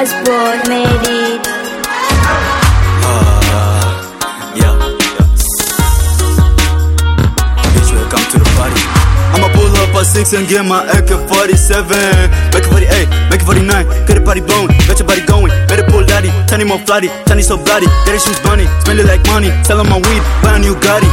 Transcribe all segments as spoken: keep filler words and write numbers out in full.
Passport made it. Uh, yeah. Bitch, welcome to the party. I'ma pull up a six and get my A K forty-seven. Make it forty-eight, make it forty-nine. Get the party blowing, get your body going. Better pull daddy, Tiny more flatty, Tiny so bloody. Get shoes bunny, spend it like money. Sell on my weed, buy a new Gotti.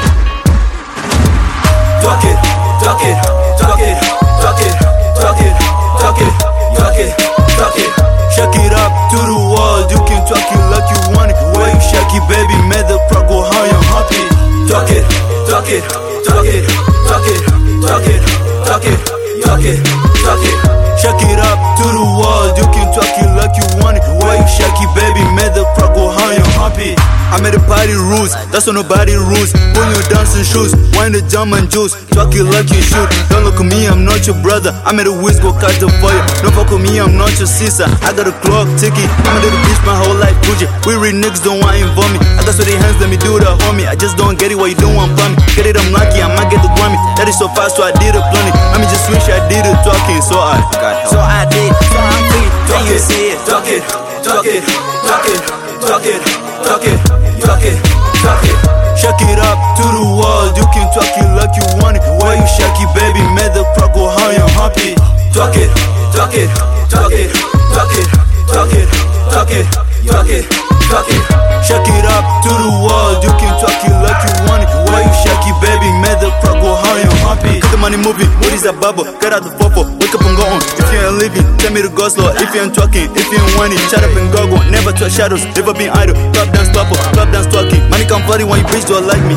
Talk it, talk it, talk it, talk it, talk it, talk it, talk it, talk it. Shake it up to the wall, you can talk it like you want it. Why you shake it, baby? Made the pro go high and happy. Talk it, talk it, talk it, talk it, talk it, talk it, talk it, talk it. Shake it up to the wall, you can talk it like you want it. Why you shake it, baby? Made the pro go high and happy. I made a party rules, that's what nobody rules. Put your dancing shoes, wine the jam and juice. Talk it like you should. Don't look at me, I'm not your brother. I made a whiz go catch the fire. Don't fuck with me, I'm not your sister. I got a clock ticket, I'm a little bitch my whole life, Gucci. We real niggas don't want to involve me. I got so they hands, let me do the homie. I just don't get it, what you don't want from me. Get it, I'm lucky, I might get the Grammy. That is so fast, so I did it plenty. I mean just wish I did it talking, so I So I did, so I'm free. Talk it, talk it, talk it, talk it, talk it, talk it, talk it, talk it. Shake it up to the wall, you can talk it like you want it. Why you shake it, baby? Made the crowd go high and happy. Talk it, talk it, talk it, talk it, talk it, talk it, talk it, talk it. Shake it up to the wall, you can talk it like you want it. Why you shake it, baby? Made the crowd go high and happy. Get the money moving, what is that bubble? Get out the fofo, wake up and go on. If you ain't living, tell me to go slow. If you ain't talking, if you ain't whining, shut up and go go. Never touch shadows, never been idle. Club dance stopper, club dance talking. Money come flooding when you bitch don't like me.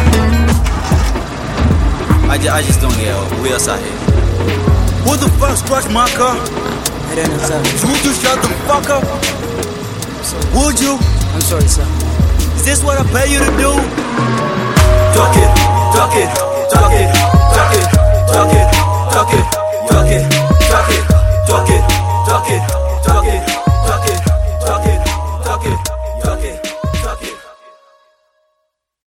I, ju I just don't get it. We outside here. Who the fuck scratched my car? I don't know, sir. Would you shut the fuck up? Would you? I'm sorry, sir. Is this what I pay you to do? Talk it, talk it, talk it, talk it, talk it, talk it, talk it, talk it.